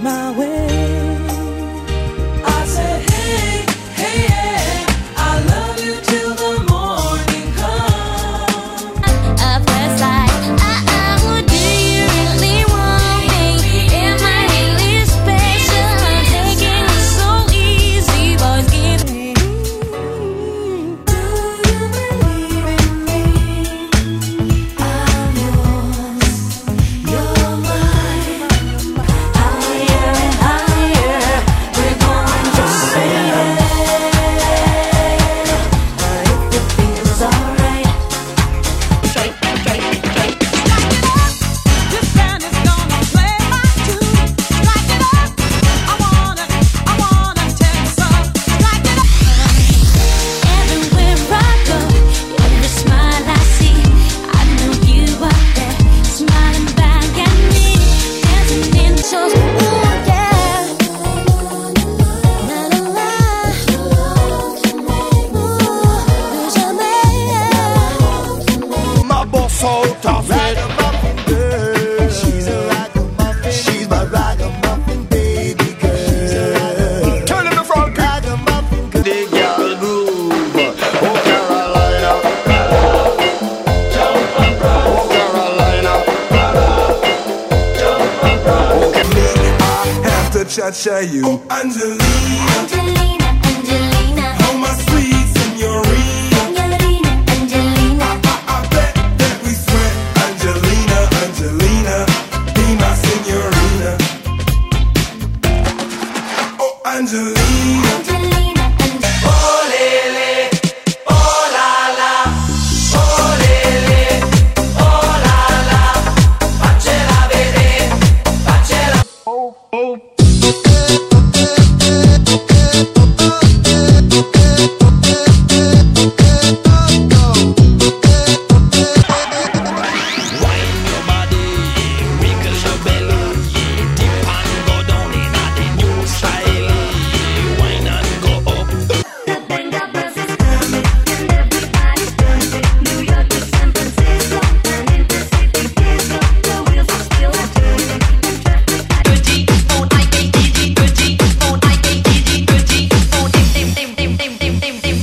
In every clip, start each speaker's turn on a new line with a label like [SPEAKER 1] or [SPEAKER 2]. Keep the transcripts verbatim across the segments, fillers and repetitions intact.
[SPEAKER 1] my way. I said, hey, hey, hey, I love you till the morning comes.
[SPEAKER 2] At first sight, uh-oh, do you really want me? Am I really special? Taking it so easy, boys, give me. Do you believe in me? I'm yours, you're mine. Higher and higher, we're going to sail. If it feels alright.
[SPEAKER 1] This band is gonna play my tune. Strike it up. I wanna, I wanna tell you so. Strike it up.
[SPEAKER 2] Everywhere I go, every smile I see, I know you are there, smiling back at me, dancing in the shows. Ooh, yeah. La la la. Ooh, there's a man.
[SPEAKER 3] My boss out of it. Ragamuffin girl. She's a ragamuffin. She's my ragamuffin baby girl. Turn in the front. Ragamuffin girl. The girl groove. Oh Carolina. Oh Carolina. Okay, me, I have to cha-cha you. Oh Angelina.
[SPEAKER 2] Angelina, Angelina,
[SPEAKER 3] Oh my sweet señorita.
[SPEAKER 2] Angelina, Angelina.
[SPEAKER 3] I, I bet that we sweat. Angelina, Angelina, be my señorina. Oh, Angelina.
[SPEAKER 2] Angelina, Angelina.
[SPEAKER 3] Oh, lele. Oh, la, la. Oh, lele. Oh, la, la. Faccela vedere. Faccela. Oh, oh.
[SPEAKER 4] Wine your body, wiggle your belly, dip and go down in a the new style. Wine and go up.
[SPEAKER 2] The band of us is coming, and everybody's dancing. New York to San Francisco, turning to city disco. The wheels are still turning, and traffic.
[SPEAKER 4] Good G, phone I K G G, good G, phone I K G G, good G, phone dim dim dim dim dim dim dim dim.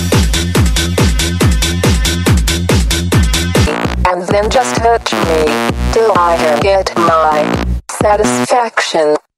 [SPEAKER 5] And then just touch me till I can get my satisfaction.